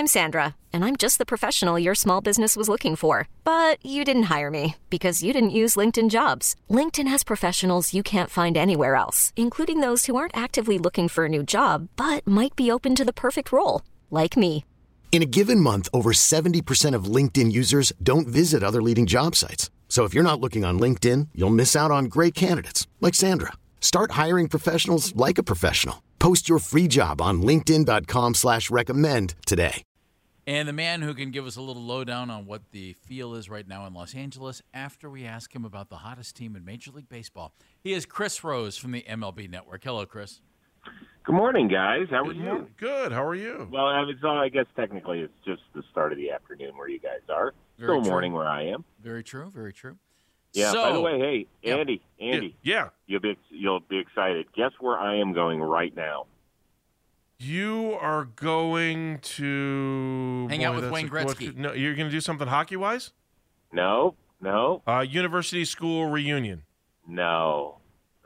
I'm Sandra, and I'm just the professional your small business was looking for. But you didn't hire me because you didn't use LinkedIn Jobs. LinkedIn has professionals you can't find anywhere else, including those who aren't actively looking for a new job, but might be open to the perfect role, like me. In a given month, over 70% of LinkedIn users don't visit other leading job sites. So if you're not looking on LinkedIn, you'll miss out on great candidates like Sandra. Start hiring professionals like a professional. Post your free job on linkedin.com/recommend today. And the man who can give us a little lowdown on what the feel is right now in Los Angeles after we ask him about the hottest team in Major League Baseball. He is Chris Rose from the MLB Network. Hello, Chris. Good morning, guys. How are you? Good. How are you? Well, I guess technically it's just the start of the afternoon where you guys are. Still morning where I am. Very true. Very true. Yeah. So, by the way, hey, Andy. Yeah. You'll be excited. Guess where I am going right now? You are going to hang out with Wayne Gretzky. No, you're going to do something hockey-wise? No. University school reunion. No.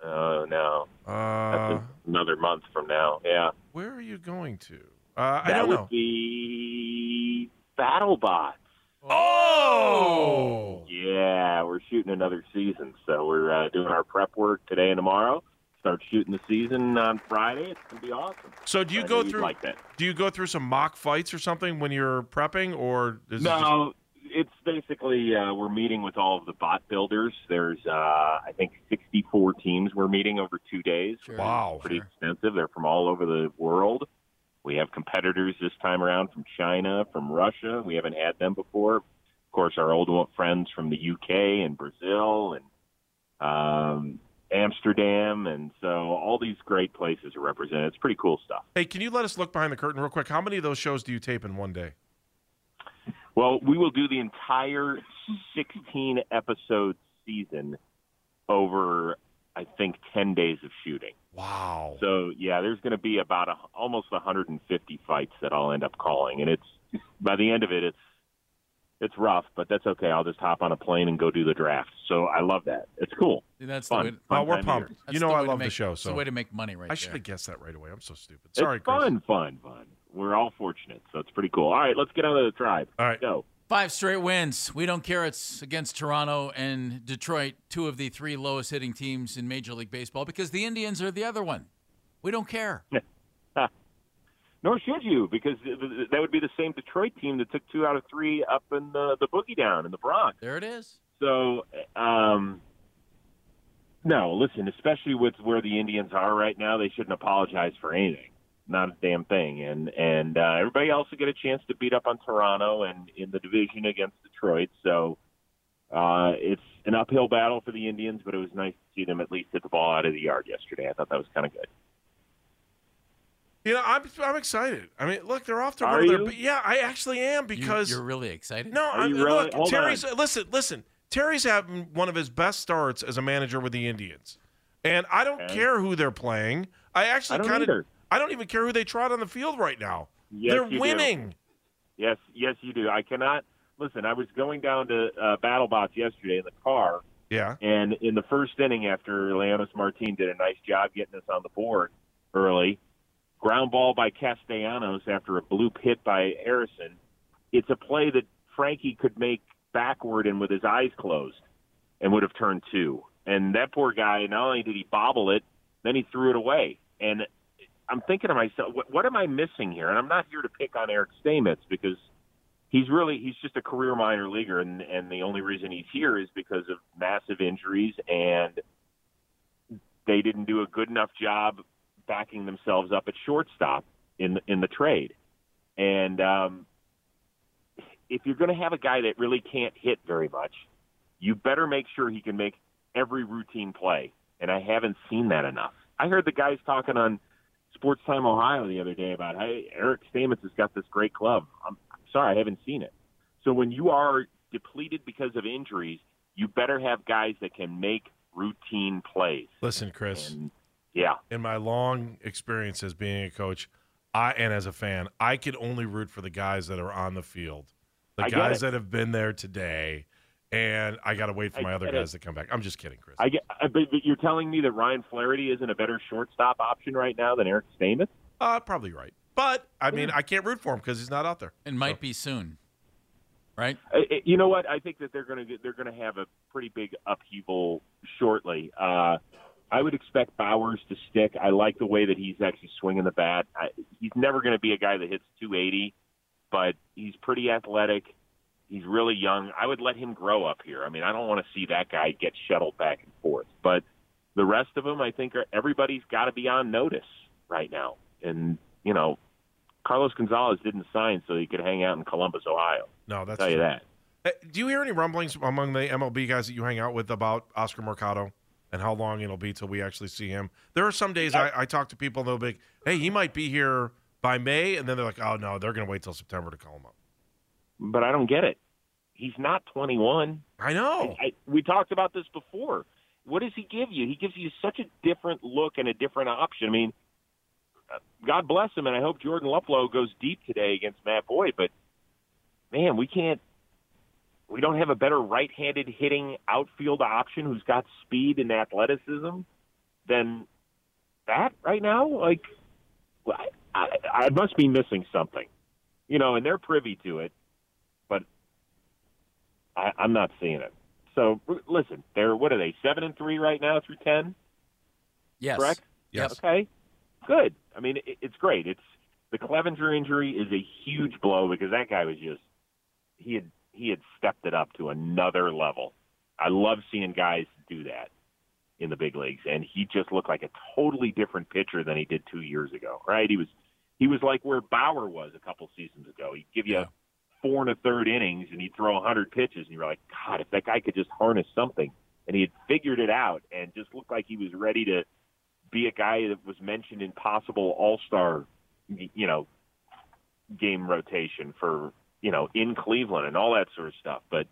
That's another month from now. Yeah. Where are you going to? I don't know. That would be BattleBots. Oh! Yeah, we're shooting another season, so we're doing our prep work today and tomorrow. Start shooting the season on Friday. It's gonna be awesome. So do you go through like that? Do you go through some mock fights or something when you're prepping, or is no? It's basically we're meeting with all of the bot builders. There's I think 64 teams we're meeting over 2 days. Sure. Wow, pretty extensive. They're from all over the world. We have competitors this time around from China, from Russia. We haven't had them before. Of course, our old friends from the UK and Brazil and Amsterdam. And so all these great places are represented. It's pretty cool stuff. Hey, can you let us look behind the curtain real quick? How many of those shows do you tape in one day? Well, we will do the entire 16-episode season over, I think, 10 days of shooting. Wow. So, yeah, there's going to be about almost 150 fights that I'll end up calling. And it's by the end of it, it's rough, but that's okay. I'll just hop on a plane and go do the draft. So I love that. It's cool. That's fun. We're pumped. You know I love the show. It's the way to make money right I should there. have guessed that right away. I'm so stupid. Sorry, it's Chris. fun. We're all fortunate, so it's pretty cool. All right, let's get on to the Tribe. All right. Go. 5 straight wins. We don't care. It's against Toronto and Detroit, 2 of the 3 lowest hitting teams in Major League Baseball, because the Indians are the other one. We don't care. Nor should you, because that would be the same Detroit team that took 2 out of 3 up in the Boogie Down in the Bronx. There it is. So, no, listen, especially with where the Indians are right now, they shouldn't apologize for anything. Not a damn thing. And everybody else will get a chance to beat up on Toronto and in the division against Detroit. So it's an uphill battle for the Indians, but it was nice to see them at least hit the ball out of the yard yesterday. I thought that was kind of good. You know, I'm excited. I mean, look, they're off to Are one of you? their. Yeah, I actually am because you're really excited. No, Are you really? look, Hold Terry's. on. Listen. Terry's having one of his best starts as a manager with the Indians, and I don't care who they're playing. I don't even care who they trot on the field right now. Yes, they're you winning. Do. Yes, you do. I cannot listen. I was going down to BattleBots yesterday in the car. Yeah. And in the first inning, after Leonis Martin did a nice job getting us on the board early, ground ball by Castellanos after a bloop hit by Harrison. It's a play that Frankie could make backward and with his eyes closed and would have turned 2. And that poor guy, not only did he bobble it, then he threw it away. And I'm thinking to myself, what am I missing here? And I'm not here to pick on Eric Stamets because he's just a career minor leaguer, and the only reason he's here is because of massive injuries, and they didn't do a good enough job backing themselves up at shortstop in the trade. And if you're going to have a guy that really can't hit very much, you better make sure he can make every routine play. And I haven't seen that enough. I heard the guys talking on Sports Time Ohio the other day about, hey, Eric Stamets has got this great glove. I'm sorry, I haven't seen it. So when you are depleted because of injuries, you better have guys that can make routine plays. Listen, Chris. Yeah. In my long experience as being a coach, and as a fan, I can only root for the guys that are on the field, the guys that have been there today, and I got to wait for my other guys to come back. I'm just kidding, Chris. But you're telling me that Ryan Flaherty isn't a better shortstop option right now than Eric Stamets? Probably right. But, I mean, I can't root for him because he's not out there. It might be soon, right? You know what? I think that they're going to have a pretty big upheaval shortly. I would expect Bowers to stick. I like the way that he's actually swinging the bat. He's never going to be a guy that hits 280, but he's pretty athletic. He's really young. I would let him grow up here. I mean, I don't want to see that guy get shuttled back and forth. But the rest of them, I think, everybody's got to be on notice right now. And, you know, Carlos Gonzalez didn't sign so he could hang out in Columbus, Ohio. No, that's I'll tell you that. Do you hear any rumblings among the MLB guys that you hang out with about Oscar Mercado and how long it'll be till we actually see him? There are some days I talk to people, and they'll be like, hey, he might be here by May, and then they're like, oh, no, they're going to wait till September to call him up. But I don't get it. He's not 21. I know. We talked about this before. What does he give you? He gives you such a different look and a different option. I mean, God bless him, and I hope Jordan Luplow goes deep today against Matt Boyd. But, man, we don't have a better right-handed hitting outfield option who's got speed and athleticism than that right now. Like, I must be missing something, you know, and they're privy to it. But I'm not seeing it. So listen, what are they? 7-3 right now through 10. Yes. Correct. Yes. Okay. Good. I mean, it's great. The Clevenger injury is a huge blow because that guy was just he had stepped it up to another level. I love seeing guys do that in the big leagues, and he just looked like a totally different pitcher than he did 2 years ago. Right? He was like where Bauer was a couple seasons ago. He'd give you 4 1/3 innings, and he'd throw 100 pitches, and you're like, God, if that guy could just harness something. And he had figured it out and just looked like he was ready to be a guy that was mentioned in possible all-star, you know, game rotation for, you know, in Cleveland and all that sort of stuff. But,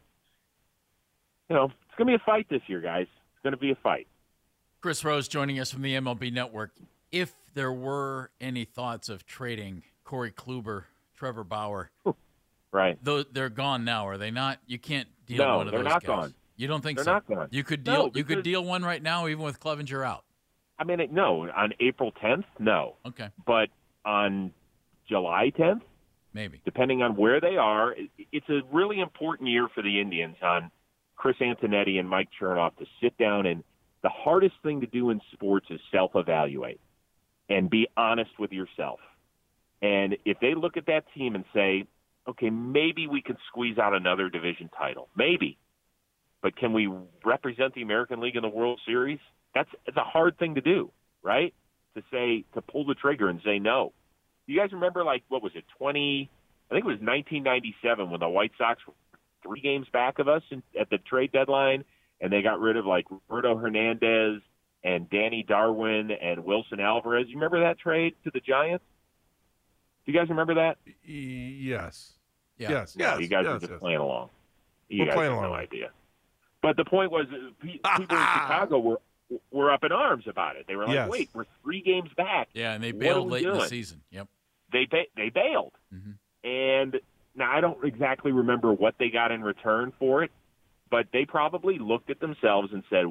you know, it's going to be a fight this year, guys. It's going to be a fight. Chris Rose joining us from the MLB Network. If there were any thoughts of trading Corey Kluber, Trevor Bauer, right? Though they're gone now, are they not? You can't deal one of those guys. No, they're not gone. You don't think they're so? Not gone. You could deal. You could deal one right now, even with Clevenger out. I mean, no. On April 10th, no. Okay. But on July 10th, maybe. Depending on where they are, it's a really important year for the Indians on Chris Antonetti and Mike Chernoff to sit down, and the hardest thing to do in sports is self-evaluate and be honest with yourself. And if they look at that team and say, okay, maybe we can squeeze out another division title, maybe, but can we represent the American League in the World Series? It's a hard thing to do, right? To pull the trigger and say no. You guys remember, like, what was it, I think it was 1997 when the White Sox were 3 games back of us at the trade deadline, and they got rid of, like, Roberto Hernandez and Danny Darwin and Wilson Alvarez. You remember that trade to the Giants? Do you guys remember that? Yes. Yeah. Yes. No, you guys are just playing along. You We're guys playing have along. no idea. But the point was, people in Chicago were up in arms about it. They were like, Yes. wait, we're 3 games back. Yeah, and they What bailed are we late in the doing? season. Yep. They bailed. Mm-hmm. And now I don't exactly remember what they got in return for it, but they probably looked at themselves and said,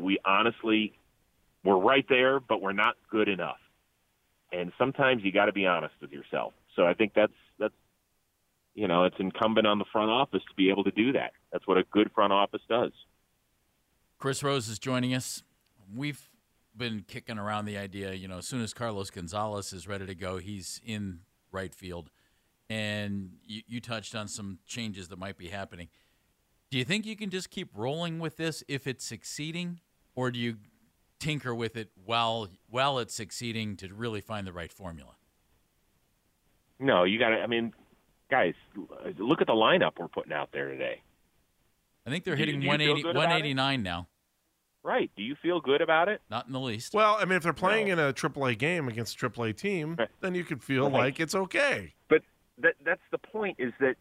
we're right there, but we're not good enough. And sometimes you got to be honest with yourself. So I think that's you know, it's incumbent on the front office to be able to do that. That's what a good front office does. Chris Rose is joining us. We've been kicking around the idea, you know, as soon as Carlos Gonzalez is ready to go, he's in right field. And you touched on some changes that might be happening. Do you think you can just keep rolling with this if it's succeeding, or do you tinker with it while it's succeeding to really find the right formula? No, you got to, I mean, guys, look at the lineup we're putting out there today. I think they're hitting do you feel 180, good about 189 now. Right. Do you feel good about it? Not in the least. Well, I mean, if they're playing in a AAA game against a AAA team, then you could feel like it's okay. But that's the point, is that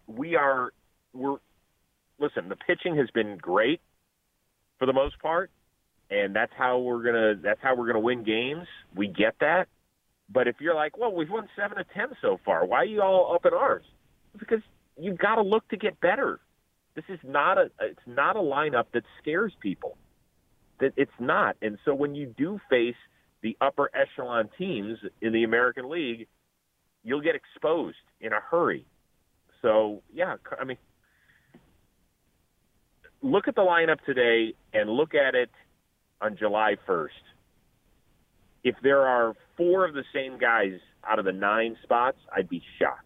listen, the pitching has been great for the most part, and that's how we're gonna win games. We get that. But if you're like, well, we've won 7 of 10 so far, why are you all up in arms? Because you've got to look to get better. This is not it's not a lineup that scares people. That it's not. And so when you do face the upper echelon teams in the American League, you'll get exposed in a hurry. So, yeah, I mean, look at the lineup today and look at it on July 1st. If there are 4 of the same guys out of the 9 spots, I'd be shocked.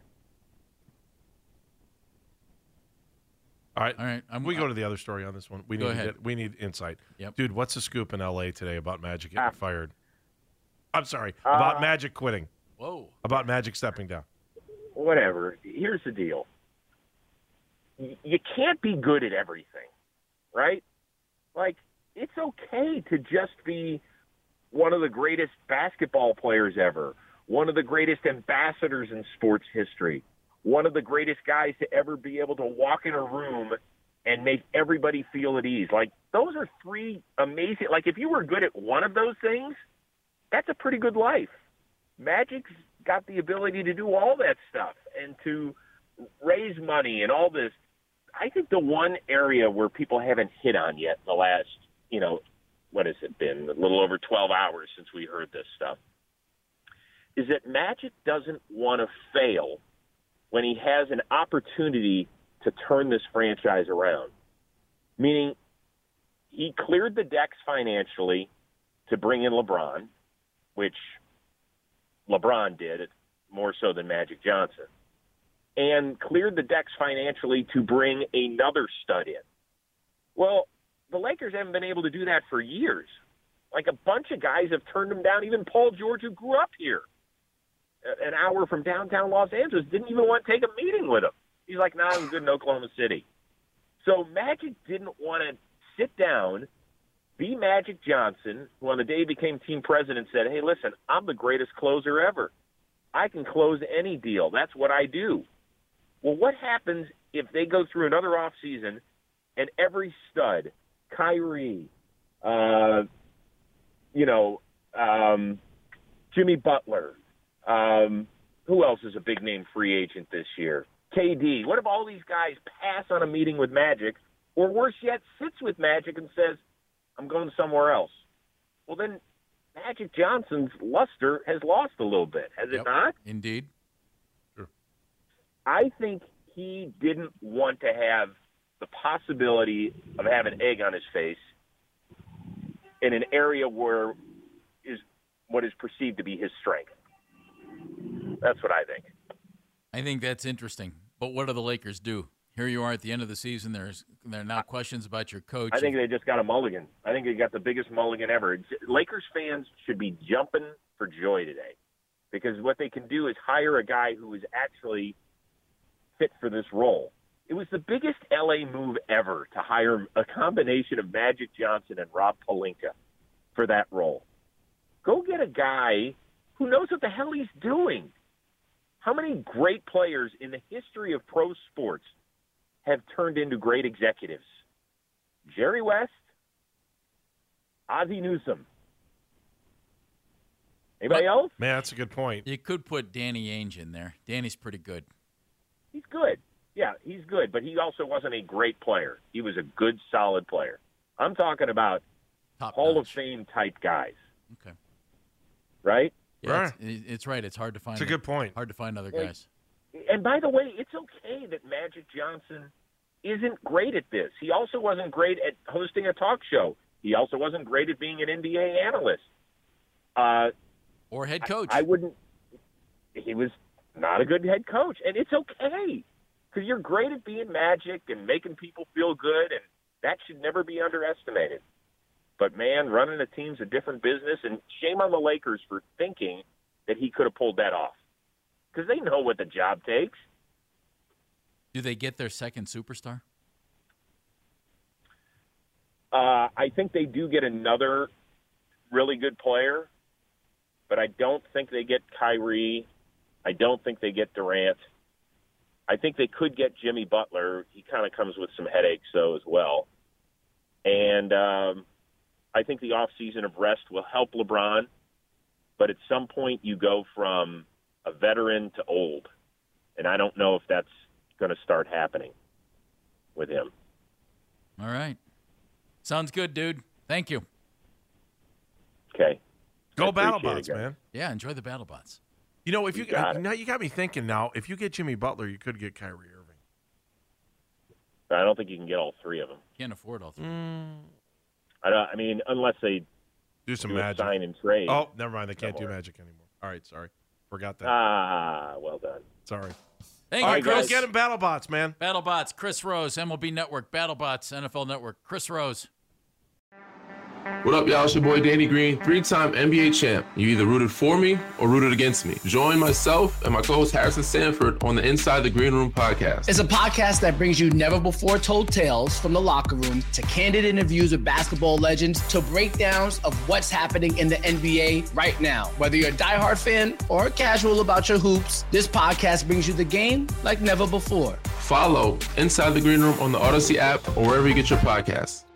All right. We go to the other story on this one. We need insight. Yep. Dude, what's the scoop in L.A. today about Magic getting fired? I'm sorry, about Magic quitting. Whoa. About Magic stepping down. Whatever. Here's the deal. You can't be good at everything, right? Like, it's okay to just be one of the greatest basketball players ever, one of the greatest ambassadors in sports history, one of the greatest guys to ever be able to walk in a room and make everybody feel at ease. Like, those are 3 amazing – like, if you were good at one of those things, that's a pretty good life. Magic's got the ability to do all that stuff and to raise money and all this. I think the one area where people haven't hit on yet in the last, what has it been, a little over 12 hours since we heard this stuff, is that Magic doesn't want to fail when he has an opportunity to turn this franchise around. Meaning, he cleared the decks financially to bring in LeBron, which LeBron did, more so than Magic Johnson, and cleared the decks financially to bring another stud in. Well, the Lakers haven't been able to do that for years. Like, a bunch of guys have turned him down. Even Paul George, who grew up here, an hour from downtown Los Angeles, didn't even want to take a meeting with him. He's like, nah, I'm good in Oklahoma City. So Magic didn't want to sit down, be Magic Johnson, who on the day he became team president said, hey, listen, I'm the greatest closer ever. I can close any deal. That's what I do. Well, what happens if they go through another offseason and every stud, Kyrie, Jimmy Butler, who else is a big-name free agent this year? KD. What if all these guys pass on a meeting with Magic, or worse yet, sits with Magic and says, I'm going somewhere else? Well, then Magic Johnson's luster has lost a little bit, has it not? Indeed. Sure. I think he didn't want to have the possibility of having egg on his face in an area where is what is perceived to be his strength. That's what I think. I think that's interesting. But what do the Lakers do? Here you are at the end of the season. There are now questions about your coach. I think they just got a mulligan. I think they got the biggest mulligan ever. Lakers fans should be jumping for joy today, because what they can do is hire a guy who is actually fit for this role. It was the biggest L.A. move ever to hire a combination of Magic Johnson and Rob Pelinka for that role. Go get a guy who knows what the hell he's doing. How many great players in the history of pro sports have turned into great executives? Jerry West, Ozzie Newsome. Anybody else? Man, that's a good point. You could put Danny Ainge in there. Danny's pretty good. He's good. Yeah, he's good, but he also wasn't a great player. He was a good, solid player. I'm talking about Top Hall notch. of Fame type guys. Okay. Right? Yeah, Right. It's right. It's hard to find. It's a good point. Hard to find other guys. And by the way, it's okay that Magic Johnson isn't great at this. He also wasn't great at hosting a talk show. He also wasn't great at being an NBA analyst. Or head coach. I wouldn't. He was not a good head coach, and it's okay, because you're great at being Magic and making people feel good, and that should never be underestimated. But, man, running a team's a different business, and shame on the Lakers for thinking that he could have pulled that off, because they know what the job takes. Do they get their second superstar? I think they do get another really good player, but I don't think they get Kyrie. I don't think they get Durant. I think they could get Jimmy Butler. He kind of comes with some headaches, though, as well. And I think the offseason of rest will help LeBron, but at some point you go from a veteran to old, and I don't know if that's going to start happening with him. All right. Sounds good, dude. Thank you. Okay. Go I appreciate BattleBots, it, guys. man. Yeah, enjoy the BattleBots. You know, if you got me thinking now, if you get Jimmy Butler, you could get Kyrie Irving. I don't think you can get all three of them. Can't afford all three. I mean, unless they do some magic. Sign and trade. Oh, never mind. They can't do magic anymore. All right, sorry. Forgot that. Well done. Sorry. Thank you, Chris. Get him BattleBots, man. BattleBots, Chris Rose, MLB Network, BattleBots, NFL Network, Chris Rose. What up, y'all? It's your boy Danny Green, 3-time NBA champ. You either rooted for me or rooted against me. Join myself and my co-host Harrison Sanford on the Inside the Green Room podcast. It's a podcast that brings you never-before-told tales from the locker room to candid interviews with basketball legends to breakdowns of what's happening in the NBA right now. Whether you're a diehard fan or casual about your hoops, this podcast brings you the game like never before. Follow Inside the Green Room on the Odyssey app or wherever you get your podcasts.